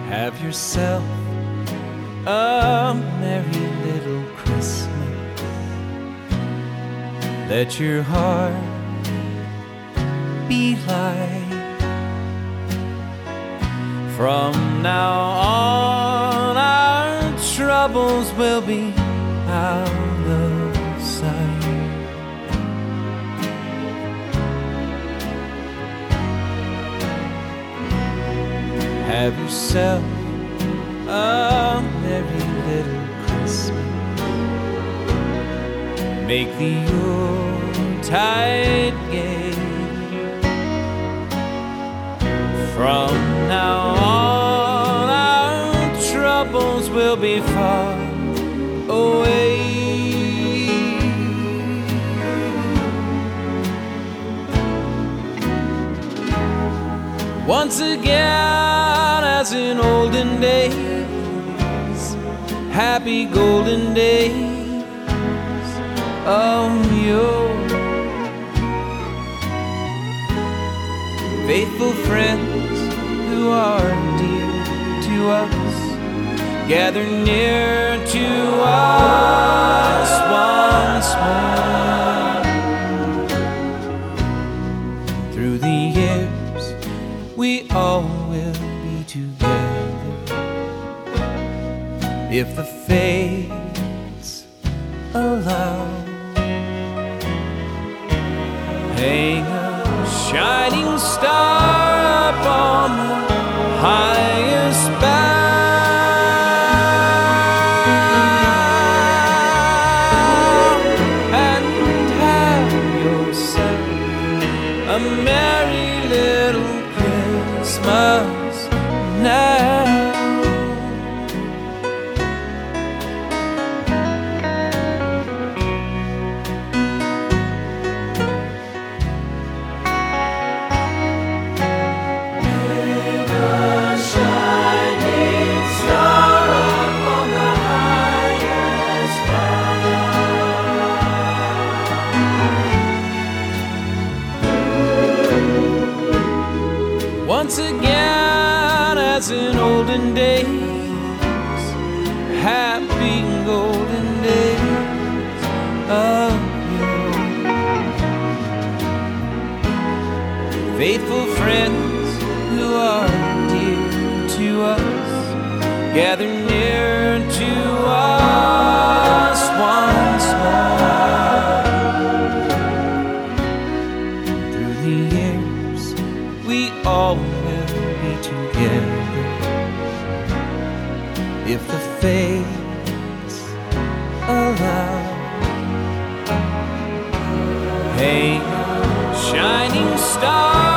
Have yourself a merry little Christmas. Let your heart be light. From now on, our troubles will be out of sight. Have yourself a merry little Christmas. Make the Yuletide gay. From now on, our troubles will be far away. Once again, as in olden days, happy golden days of yore. Faithful friends who are dear to us, gather near to us once more. Through the years, we all will be together, if the fates allow. Hang a shining star up on the highest bough, and have yourself a merry little Christmas now. Once again, as in olden days, happy golden days of yore. Faithful friends who are dear to us, gather near to us once more. Through the years, we all will be together, if the fates allow. Hey, shining star